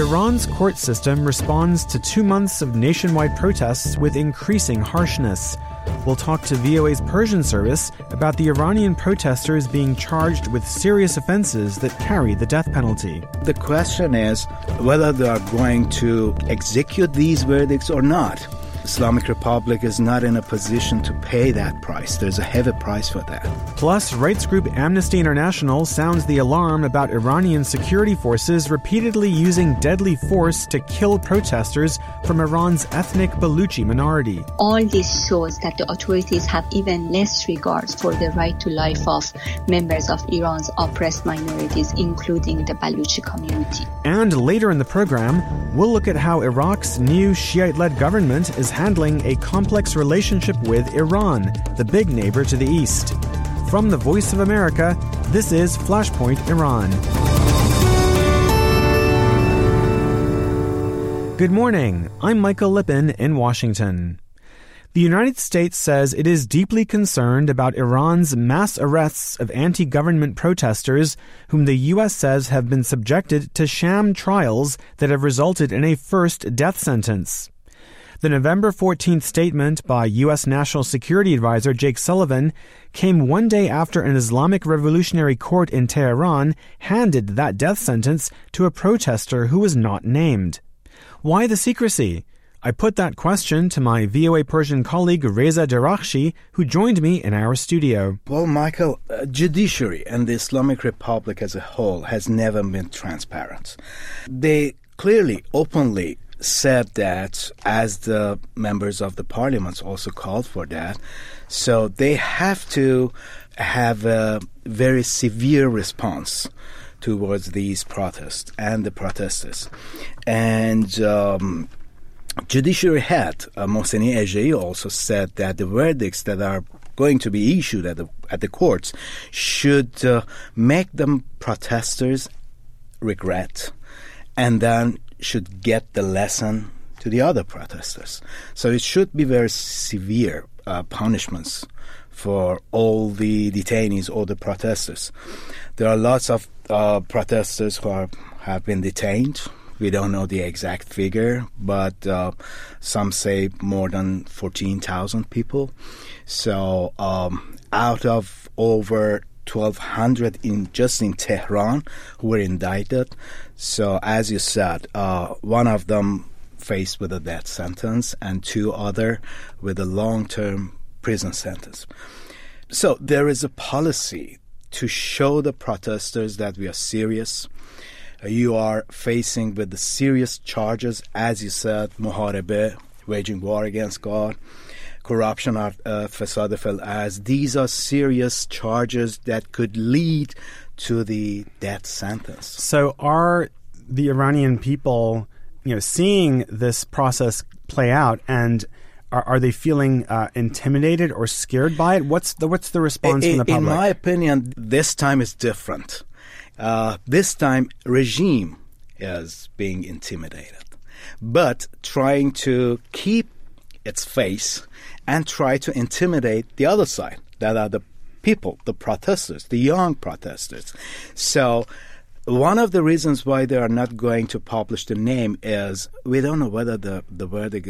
Iran's court system responds to 2 months of nationwide protests with increasing harshness. We'll talk to VOA's Persian service about the Iranian protesters being charged with serious offenses that carry the death penalty. The question is whether they are going to execute these verdicts or not. Islamic Republic is not in a position to pay that price. There's a heavy price for that. Plus, rights group Amnesty International sounds the alarm about Iranian security forces repeatedly using deadly force to kill protesters from Iran's ethnic Baluchi minority. All this shows that the authorities have even less regard for the right to life of members of Iran's oppressed minorities, including the Baluchi community. And later in the program, we'll look at how Iraq's new Shiite-led government is handling a complex relationship with Iran, the big neighbor to the east. From the Voice of America, this is Flashpoint Iran. Good morning. I'm Michael Lippin in Washington. The United States says it is deeply concerned about Iran's mass arrests of anti-government protesters whom the U.S. says have been subjected to sham trials that have resulted in a first death sentence. The November 14th statement by U.S. National Security Advisor Jake Sullivan came one day after an Islamic Revolutionary Court in Tehran handed that death sentence to a protester who was not named. Why the secrecy? I put that question to my VOA Persian colleague Reza Darakhshi, who joined me in our studio. Well, Michael, judiciary and the Islamic Republic as a whole has never been transparent. They clearly, openly said that, as the members of the parliament also called for that. So they have to have a very severe response towards these protests and the protesters. And Judiciary head Mohseni Ejei also said that the verdicts that are going to be issued at the courts should make them protesters regret, and then should get the lesson to the other protesters. So it should be very severe punishments for all the detainees, all the protesters. There are lots of protesters who have been detained. We don't know the exact figure, but some say more than 14,000 people. So out of over 1,200 just in Tehran who were indicted. So as you said, one of them faced with a death sentence and 2 other with a long-term prison sentence. So there is a policy to show the protesters that we are serious. You are facing with the serious charges, as you said, muharebe, waging war against God, corruption of Fasad fil-Ard. These are serious charges that could lead to the death sentence. So are the Iranian people, seeing this process play out, and are they feeling intimidated or scared by it? What's the response from the public? In my opinion, this time is different. This time, regime is being intimidated, but trying to keep its face and try to intimidate the other side, that are the people, the protesters, the young protesters. So one of the reasons why they are not going to publish the name is we don't know whether the verdict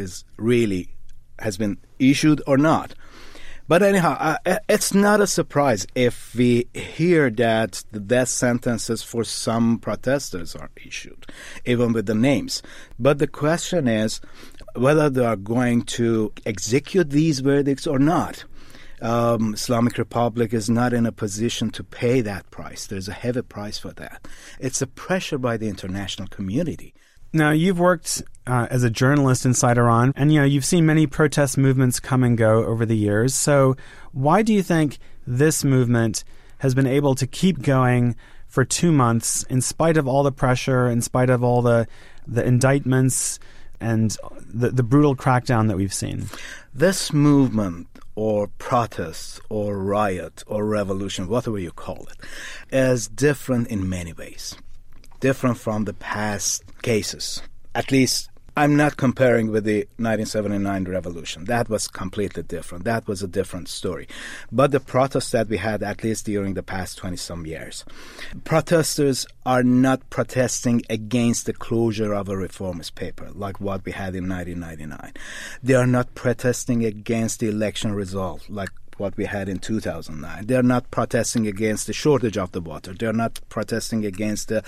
has been issued or not. But anyhow, it's not a surprise if we hear that the death sentences for some protesters are issued, even with the names. But the question is whether they are going to execute these verdicts or not. Islamic Republic is not in a position to pay that price. There's a heavy price for that. It's a pressure by the international community. Now, you've worked as a journalist inside Iran, and you've seen many protest movements come and go over the years. So why do you think this movement has been able to keep going for 2 months in spite of all the pressure, in spite of all the indictments and the brutal crackdown that we've seen? This movement or protest or riot or revolution, whatever you call it, is different in many ways. Different from the past cases. At least I'm not comparing with the 1979 revolution. That was completely different. That was a different story. But the protests that we had, at least during the past 20-some years, protesters are not protesting against the closure of a reformist paper like what we had in 1999. They are not protesting against the election result like what we had in 2009. They're not protesting against the shortage of the water. They're not protesting against the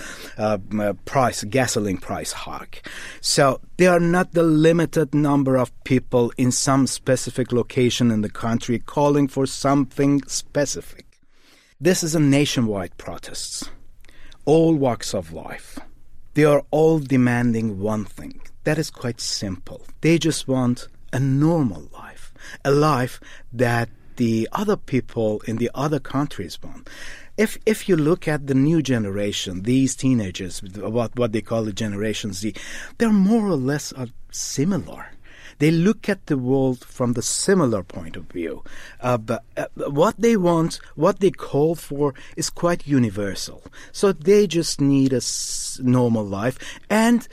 gasoline price hike. So they are not the limited number of people in some specific location in the country calling for something specific. This is a nationwide protest. All walks of life. They are all demanding one thing. That is quite simple. They just want a normal life, a life that the other people in the other countries want. If you look at the new generation, these teenagers, what they call the Generation Z, they're more or less similar. They look at the world from the similar point of view. But what they want, what they call for is quite universal. So they just need a normal life. And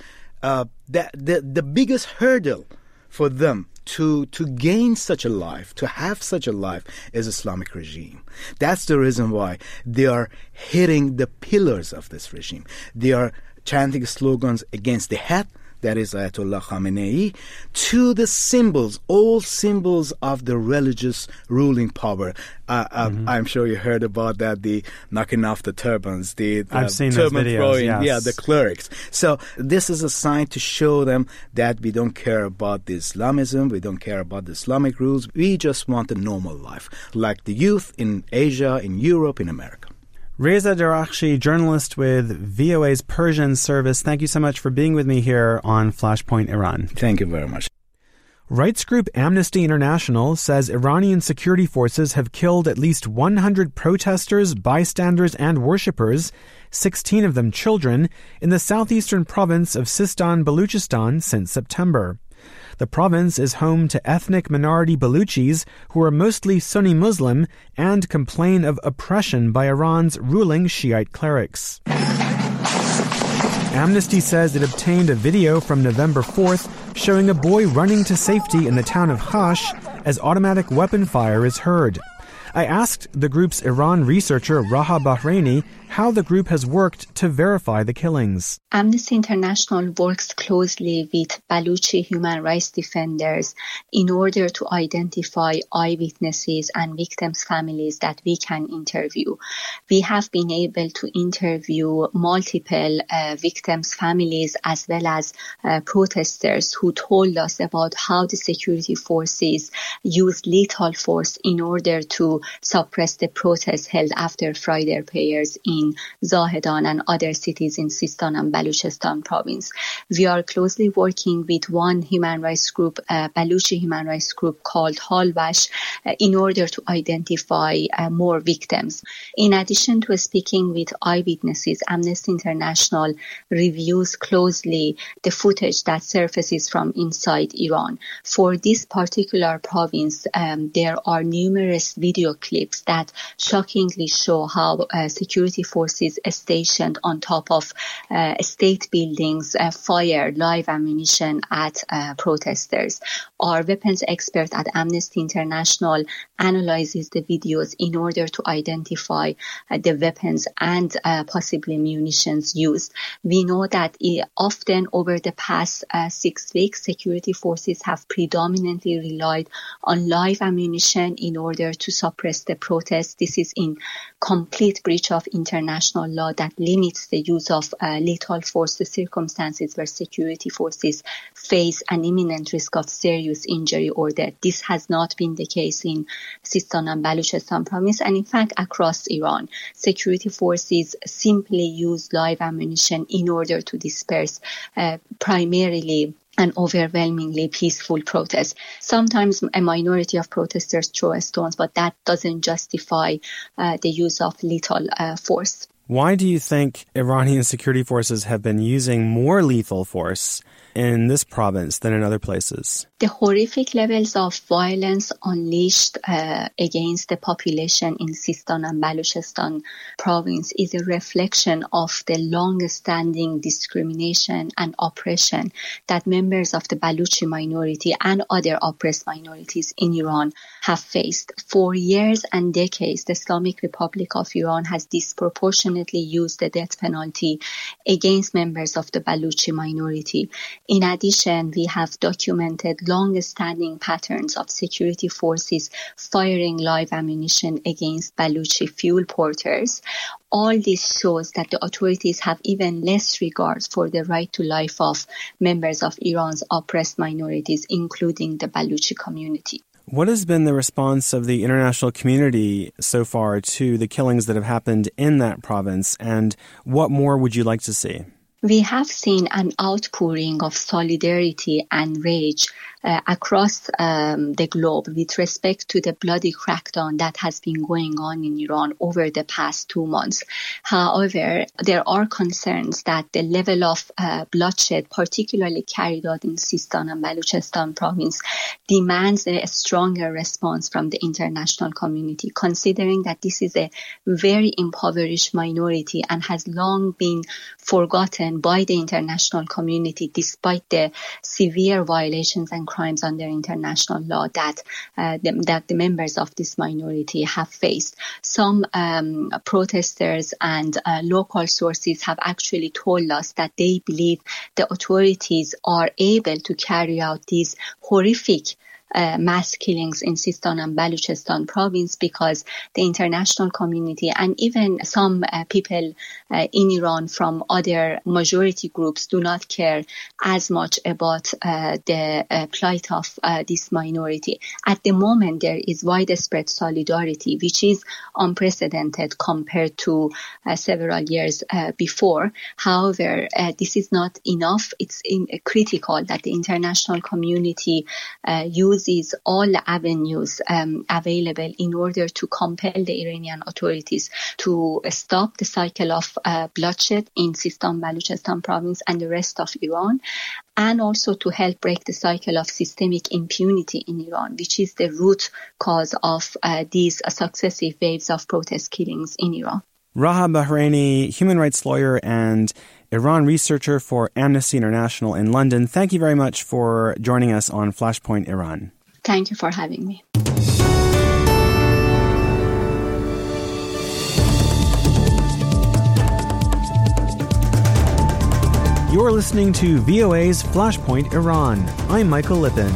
the biggest hurdle for them to gain such a life, to have such a life, is Islamic regime. That's the reason why they are hitting the pillars of this regime. They are chanting slogans against the head, that is Ayatollah Khamenei, to the symbols, all symbols of the religious ruling power. I'm sure you heard about that, the knocking off the turbans, the I've seen turban those videos, throwing, yes. the clerics. So this is a sign to show them that we don't care about the Islamism, we don't care about the Islamic rules, we just want a normal life, like the youth in Asia, in Europe, in America. Reza Darakhshi, journalist with VOA's Persian service, thank you so much for being with me here on Flashpoint Iran. Thank you very much. Rights group Amnesty International says Iranian security forces have killed at least 100 protesters, bystanders, and worshippers, 16 of them children, in the southeastern province of Sistan-Baluchistan since September. The province is home to ethnic minority Baluchis who are mostly Sunni Muslim and complain of oppression by Iran's ruling Shiite clerics. Amnesty says it obtained a video from November 4th showing a boy running to safety in the town of Khash as automatic weapon fire is heard. I asked the group's Iran researcher Raha Bahraini how the group has worked to verify the killings. Amnesty International works closely with Baluchi human rights defenders in order to identify eyewitnesses and victims' families that we can interview. We have been able to interview multiple victims' families as well as protesters who told us about how the security forces used lethal force in order to suppress the protests held after Friday prayers in Zahedan and other cities in Sistan and Baluchistan province. We are closely working with one human rights group, Baluchi human rights group called Halvash, in order to identify more victims. In addition to speaking with eyewitnesses, Amnesty International reviews closely the footage that surfaces from inside Iran. For this particular province, there are numerous video clips that shockingly show how security forces stationed on top of state buildings fire live ammunition at protesters. Our weapons expert at Amnesty International analyzes the videos in order to identify the weapons and possibly munitions used. We know that often over the past 6 weeks, security forces have predominantly relied on live ammunition in order to suppress the protests. This is in complete breach of international law that limits the use of lethal force to circumstances where security forces face an imminent risk of serious injury or death. This has not been the case in Sistan and Baluchistan province, and in fact across Iran. Security forces simply use live ammunition in order to disperse primarily and overwhelmingly peaceful protests. Sometimes a minority of protesters throw stones, but that doesn't justify the use of lethal force. Why do you think Iranian security forces have been using more lethal force in this province than in other places? The horrific levels of violence unleashed against the population in Sistan and Balochistan province is a reflection of the long-standing discrimination and oppression that members of the Baluchi minority and other oppressed minorities in Iran have faced. For years and decades, the Islamic Republic of Iran has disproportionately used the death penalty against members of the Baluchi minority. In addition, we have documented long-standing patterns of security forces firing live ammunition against Baluchi fuel porters. All this shows that the authorities have even less regard for the right to life of members of Iran's oppressed minorities, including the Baluchi community. What has been the response of the international community so far to the killings that have happened in that province, and what more would you like to see? We have seen an outpouring of solidarity and rage across the globe with respect to the bloody crackdown that has been going on in Iran over the past 2 months. However, there are concerns that the level of bloodshed, particularly carried out in Sistan and Balochistan province, demands a stronger response from the international community, considering that this is a very impoverished minority and has long been forgotten by the international community despite the severe violations and crimes under international law that the members of this minority have faced. Some protesters and local sources have actually told us that they believe the authorities are able to carry out these horrific mass killings in Sistan and Balochistan province because the international community and even some people in Iran from other majority groups do not care as much about the plight of this minority. At the moment, there is widespread solidarity, which is unprecedented compared to several years before. However, this is not enough. It's critical that the international community uses all the avenues available in order to compel the Iranian authorities to stop the cycle of bloodshed in Sistan, Balochistan province and the rest of Iran, and also to help break the cycle of systemic impunity in Iran, which is the root cause of these successive waves of protest killings in Iran. Raha Bahraini, human rights lawyer and Iran researcher for Amnesty International in London, thank you very much for joining us on Flashpoint Iran. Thank you for having me. You're listening to VOA's Flashpoint Iran. I'm Michael Lippin.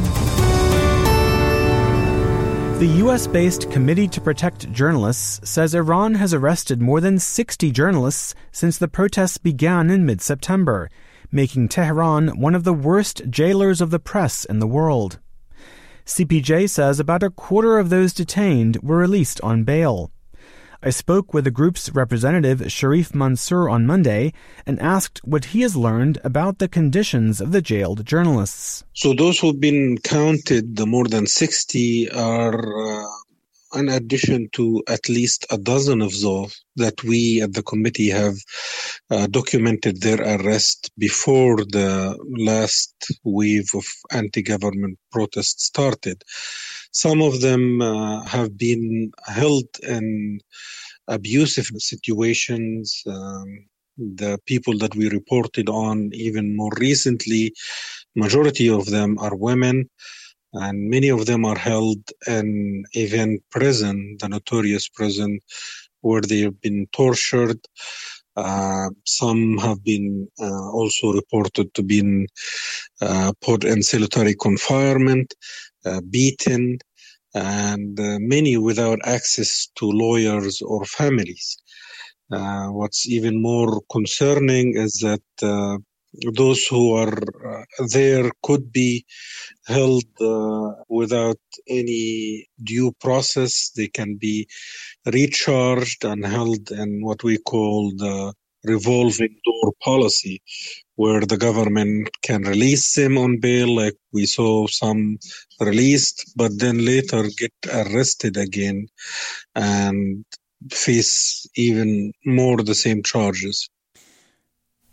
The U.S.-based Committee to Protect Journalists says Iran has arrested more than 60 journalists since the protests began in mid-September, making Tehran one of the worst jailers of the press in the world. CPJ says about a quarter of those detained were released on bail. I spoke with the group's representative, Sharif Mansour, on Monday and asked what he has learned about the conditions of the jailed journalists. So those who've been counted, the more than 60, are in addition to at least a dozen of those that we at the committee have documented their arrest before the last wave of anti-government protests started. Some of them have been held in abusive situations. The people that we reported on even more recently, majority of them are women, and many of them are held in Evin prison, the notorious prison, where they have been tortured. Some have been also reported to be put in solitary confinement, beaten, and many without access to lawyers or families. What's even more concerning is that those who are there could be held without any due process. They can be recharged and held in what we call the revolving door policy, where the government can release them on bail, like we saw some released, but then later get arrested again and face even more the same charges.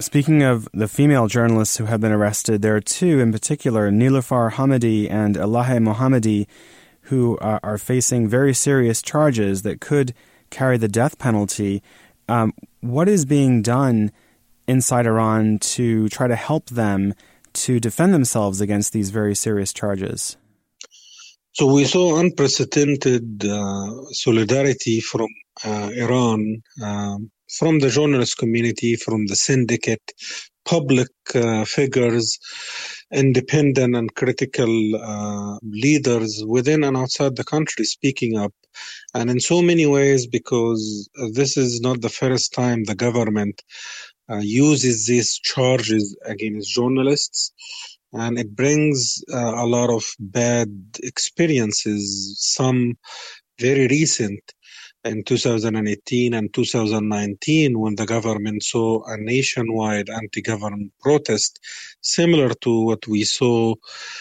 Speaking of the female journalists who have been arrested, there are two in particular, Niloufar Hamedi and Elahe Mohammadi, who are facing very serious charges that could carry the death penalty. What is being done inside Iran to try to help them to defend themselves against these very serious charges? So we saw unprecedented solidarity from Iran, from the journalist community, from the syndicate, public figures, independent and critical leaders within and outside the country speaking up. And in so many ways, because this is not the first time the government uses these charges against journalists, and it brings a lot of bad experiences, some very recent in 2018 and 2019, when the government saw a nationwide anti-government protest similar to what we saw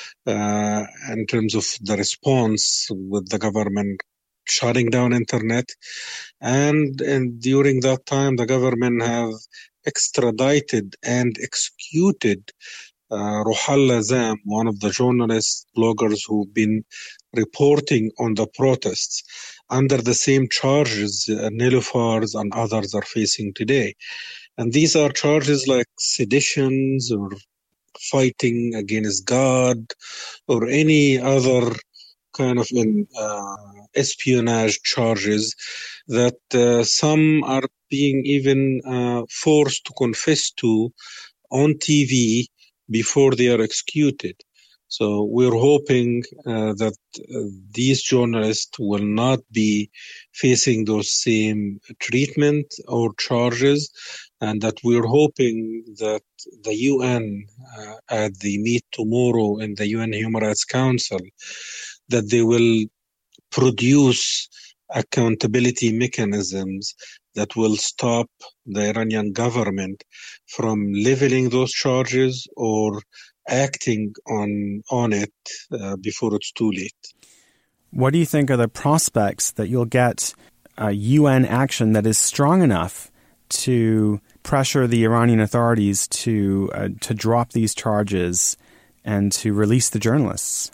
in terms of the response with the government shutting down internet. And during that time, the government have extradited and executed Ruhollah Zam, one of the journalists, bloggers who've been reporting on the protests, under the same charges Niloufars and others are facing today. And these are charges like seditions or fighting against God or any other kind of espionage charges that some are being even forced to confess to on TV before they are executed. So we're hoping that these journalists will not be facing those same treatment or charges, and that we're hoping that the UN, at the meet tomorrow in the UN Human Rights Council, that they will produce accountability mechanisms that will stop the Iranian government from leveling those charges or acting on it before it's too late. What do you think are the prospects that you'll get UN action that is strong enough to pressure the Iranian authorities to drop these charges and to release the journalists?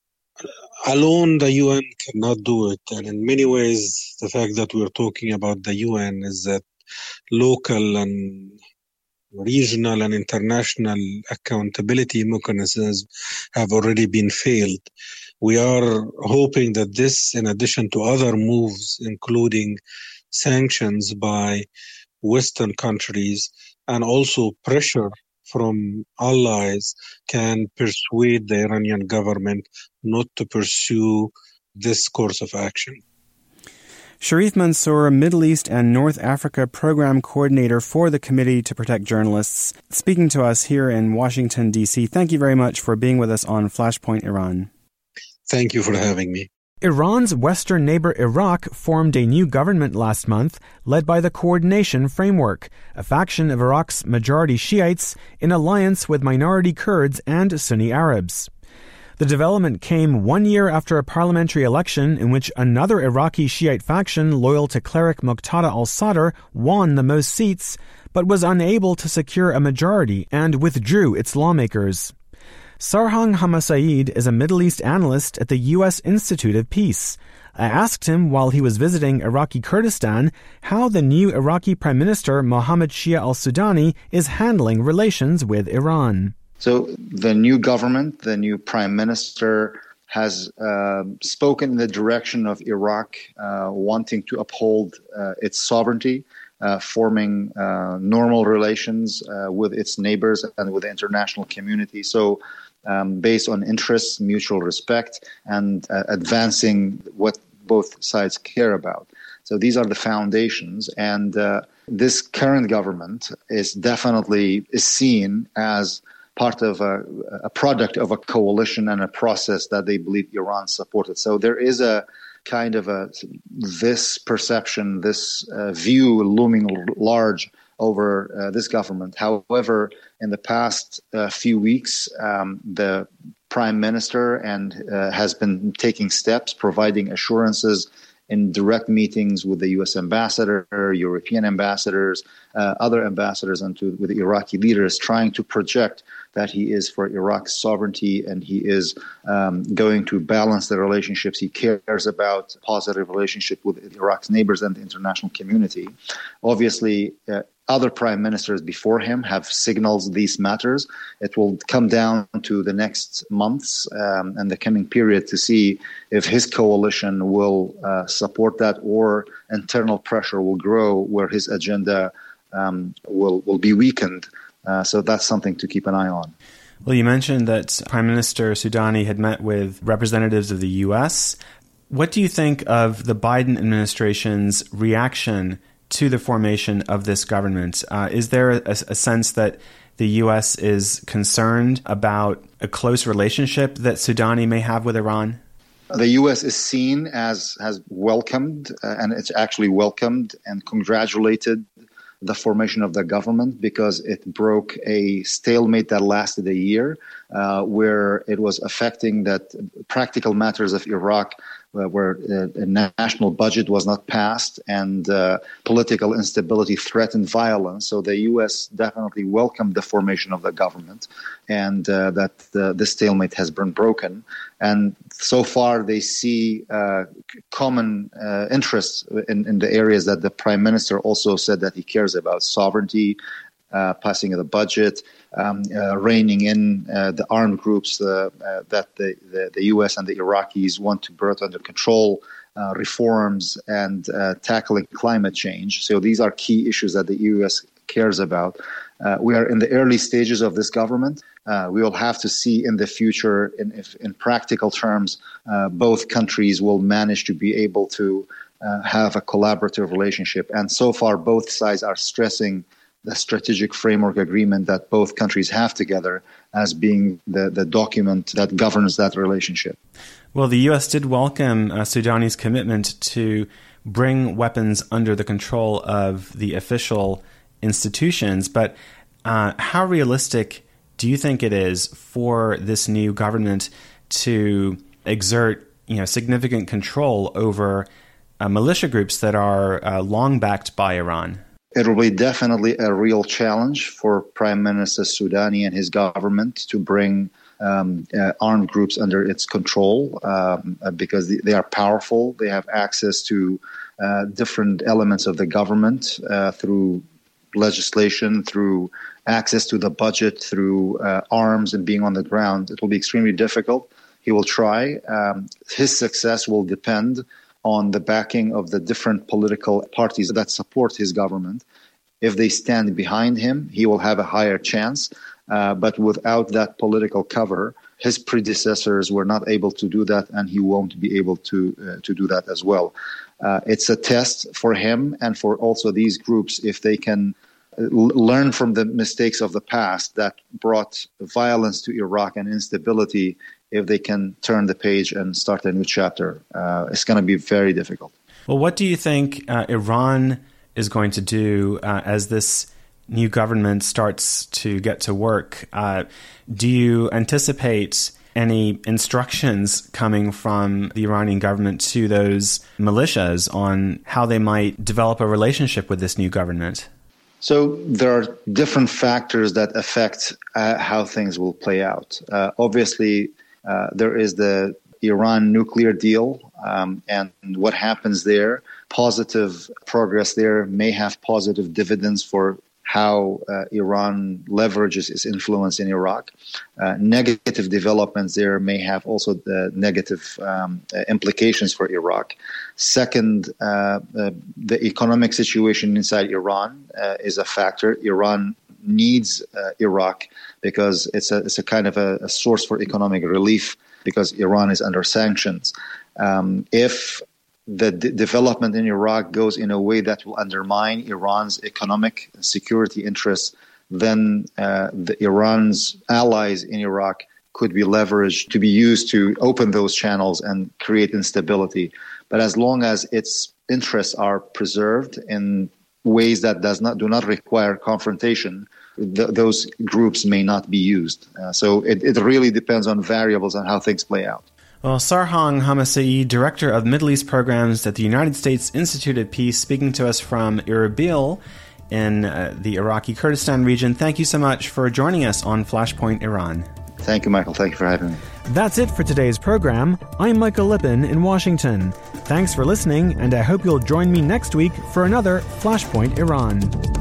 Alone, the UN cannot do it. And in many ways, the fact that we're talking about the UN is that local and regional and international accountability mechanisms have already been failed. We are hoping that this, in addition to other moves, including sanctions by Western countries and also pressure from allies, can persuade the Iranian government not to pursue this course of action. Sharif Mansour, Middle East and North Africa Program Coordinator for the Committee to Protect Journalists, speaking to us here in Washington, D.C. Thank you very much for being with us on Flashpoint Iran. Thank you for having me. Iran's western neighbor Iraq formed a new government last month led by the Coordination Framework, a faction of Iraq's majority Shiites in alliance with minority Kurds and Sunni Arabs. The development came 1 year after a parliamentary election in which another Iraqi Shiite faction loyal to cleric Muqtada al-Sadr won the most seats, but was unable to secure a majority and withdrew its lawmakers. Sarhang Hamasaeed is a Middle East analyst at the U.S. Institute of Peace. I asked him while he was visiting Iraqi Kurdistan how the new Iraqi Prime Minister Mohammed Shia al-Sudani is handling relations with Iran. So the new government, the new prime minister, has spoken in the direction of Iraq wanting to uphold its sovereignty, forming normal relations with its neighbors and with the international community. So based on interests, mutual respect, and advancing what both sides care about. So these are the foundations. And this current government is definitely seen as part of a product of a coalition and a process that they believe Iran supported. So there is a kind of this perception, this view looming large over this government. However, in the past few weeks, the prime minister has been taking steps, providing assurances in direct meetings with the U.S. ambassador, European ambassadors, other ambassadors, and with the Iraqi leaders, trying to project that he is for Iraq's sovereignty and he is going to balance the relationships. He cares about positive relationship with Iraq's neighbors and the international community. Obviously, other prime ministers before him have signaled these matters. It will come down to the next months and the coming period to see if his coalition will support that or internal pressure will grow where his agenda will be weakened. So that's something to keep an eye on. Well, you mentioned that Prime Minister Soudani had met with representatives of the U.S. What do you think of the Biden administration's reaction to the formation of this government? Is there a sense that the U.S. is concerned about a close relationship that Soudani may have with Iran? The U.S. is seen as has welcomed, and it's actually welcomed and congratulated the formation of the government because it broke a stalemate that lasted a year, where it was affecting that practical matters of Iraq, where a national budget was not passed and political instability threatened violence. So the U.S. definitely welcomed the formation of the government and that the stalemate has been broken. And so far they see common interests in the areas that the prime minister also said that he cares about: sovereignty, passing of the budget, reining in the armed groups that the U.S. and the Iraqis want to bring under control, reforms, and tackling climate change. So these are key issues that the U.S. cares about. We are in the early stages of this government. We will have to see in the future, if in practical terms, both countries will manage to be able to have a collaborative relationship. And so far, both sides are stressing the strategic framework agreement that both countries have together as being the document that governs that relationship. Well, the U.S. did welcome Soudani's commitment to bring weapons under the control of the official institutions, but how realistic do you think it is for this new government to exert significant control over militia groups that are long backed by Iran? It will be definitely a real challenge for Prime Minister Soudani and his government to bring armed groups under its control because they are powerful. They have access to different elements of the government through legislation, through access to the budget, through arms and being on the ground. It will be extremely difficult. He will try. His success will depend on the backing of the different political parties that support his government. If they stand behind him, he will have a higher chance. But without that political cover, his predecessors were not able to do that, and he won't be able to do that as well. It's a test for him and for also these groups if they can learn from the mistakes of the past that brought violence to Iraq and instability. If they can turn the page and start a new chapter, it's going to be very difficult. Well, what do you think Iran is going to do as this new government starts to get to work? Do you anticipate any instructions coming from the Iranian government to those militias on how they might develop a relationship with this new government? So there are different factors that affect how things will play out. Obviously, there is the Iran nuclear deal, and what happens there. Positive progress there may have positive dividends for how Iran leverages its influence in Iraq. Negative developments there may have also the negative implications for Iraq. Second, the economic situation inside Iran is a factor. Iran needs Iraq because it's a kind of a source for economic relief because Iran is under sanctions. If the development in Iraq goes in a way that will undermine Iran's economic security interests, then Iran's allies in Iraq could be leveraged to be used to open those channels and create instability. But as long as its interests are preserved in ways that do not require confrontation, those groups may not be used. So it really depends on variables and how things play out. Well, Sarhang Hamasei, Director of Middle East Programs at the United States Institute of Peace, speaking to us from Erbil in the Iraqi Kurdistan region. Thank you so much for joining us on Flashpoint Iran. Thank you, Michael. Thank you for having me. That's it for today's program. I'm Michael Lippin in Washington. Thanks for listening, and I hope you'll join me next week for another Flashpoint Iran.